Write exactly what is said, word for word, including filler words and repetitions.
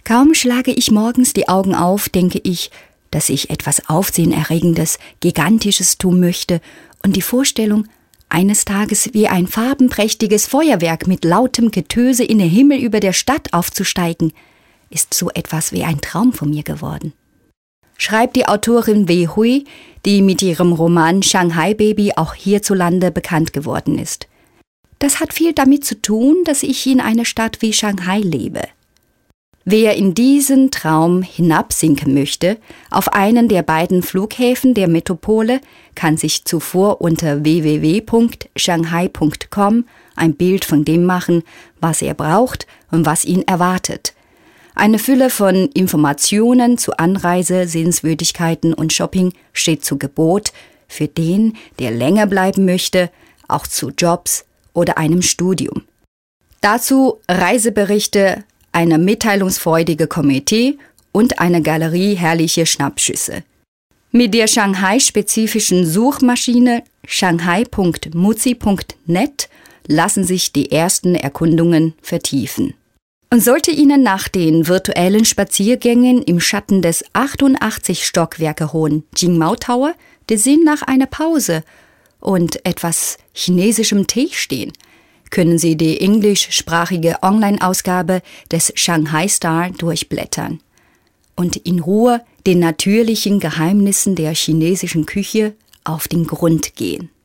Kaum schlage ich morgens die Augen auf, denke ich, dass ich etwas Aufsehenerregendes, Gigantisches tun möchte und die Vorstellung, eines Tages wie ein farbenprächtiges Feuerwerk mit lautem Getöse in den Himmel über der Stadt aufzusteigen, ist so etwas wie ein Traum von mir geworden. Schreibt die Autorin Wei Hui, die mit ihrem Roman Shanghai Baby auch hierzulande bekannt geworden ist. Das hat viel damit zu tun, dass ich in einer Stadt wie Shanghai lebe. Wer in diesen Traum hinabsinken möchte, auf einen der beiden Flughäfen der Metropole, kann sich zuvor unter w w w punkt shanghai punkt com ein Bild von dem machen, was er braucht und was ihn erwartet. Eine Fülle von Informationen zu Anreise, Sehenswürdigkeiten und Shopping steht zu Gebot für den, der länger bleiben möchte, auch zu Jobs oder einem Studium. Dazu Reiseberichte, eine mitteilungsfreudige Komitee und eine Galerie herrliche Schnappschüsse. Mit der Shanghai-spezifischen Suchmaschine shanghai punkt muzi punkt net lassen sich die ersten Erkundungen vertiefen. Und sollte Ihnen nach den virtuellen Spaziergängen im Schatten des achtundachtzig Stockwerke hohen Jingmao Tower der Sinn nach einer Pause und etwas chinesischem Tee stehen, können Sie die englischsprachige Online-Ausgabe des Shanghai Star durchblättern und in Ruhe den natürlichen Geheimnissen der chinesischen Küche auf den Grund gehen.